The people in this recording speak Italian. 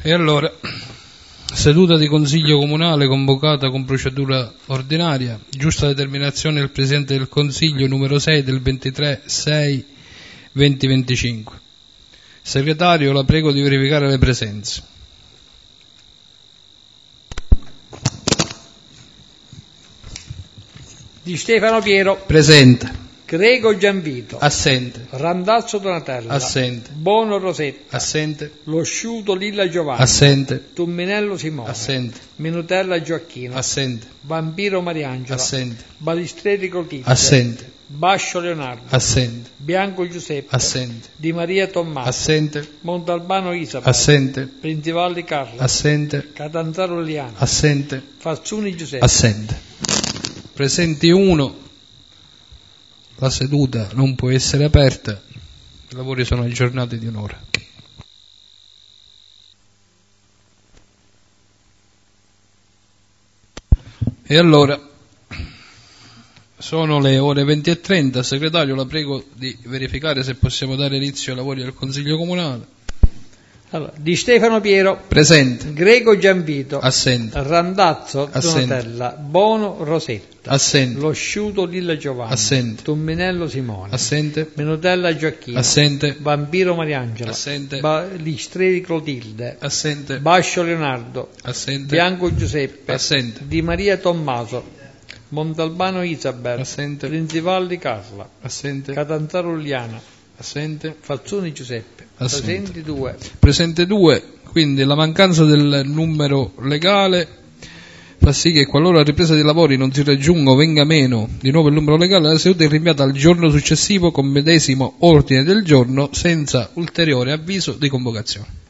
E allora, seduta di Consiglio Comunale convocata con procedura ordinaria, giusta determinazione del Presidente del Consiglio numero 6 del 23/6/2025. Segretario, la prego di verificare le presenze. Di Stefano Piero. Presente. Grego Gianvito. Assente. Randazzo Donatella. Assente. Bono Rosetta. Assente. Losciuto Lilla Giovanni. Assente. Tumminello Simone. Assente. Minutella Gioacchino. Assente. Vampiro Mariangela. Assente. Balistreri Clotilde. Assente. Bascio Leonardo. Assente. Bianco Giuseppe. Assente. Di Maria Tommaso. Assente. Montalbano Isabel. Assente. Principalli Carla. Assente. Catanzaro Liliana. Assente. Fazzuni Giuseppe. Assente. Presenti 1. La seduta non può essere aperta. I lavori sono aggiornati di un'ora. E allora, sono le ore 20:30. Segretario, la prego di verificare se possiamo dare inizio ai lavori del Consiglio Comunale. Allora, Di Stefano Piero. Presente. Grego Gianvito. Assente. Randazzo Assente. Donatella. Bono Rosetta. Assente. Losciuto Lilla Giovanni. Assente. Tumminello Simone. Assente. Minutella Gioacchino. Assente. Vampiro Mariangela. Assente. Balistreri Clotilde. Assente. Bascio Leonardo. Assente. Bianco Giuseppe. Assente. Di Maria Tommaso. Montalbano Isabel. Assente. Principalli Carla. Assente. Catanzaro Liliana. Assente. Fazzuni Giuseppe. Assente. Presenti 2. Presente 2, quindi la mancanza del numero legale fa sì che qualora la ripresa dei lavori non si raggiunga o venga meno di nuovo il numero legale, la seduta è rinviata al giorno successivo con medesimo ordine del giorno senza ulteriore avviso di convocazione.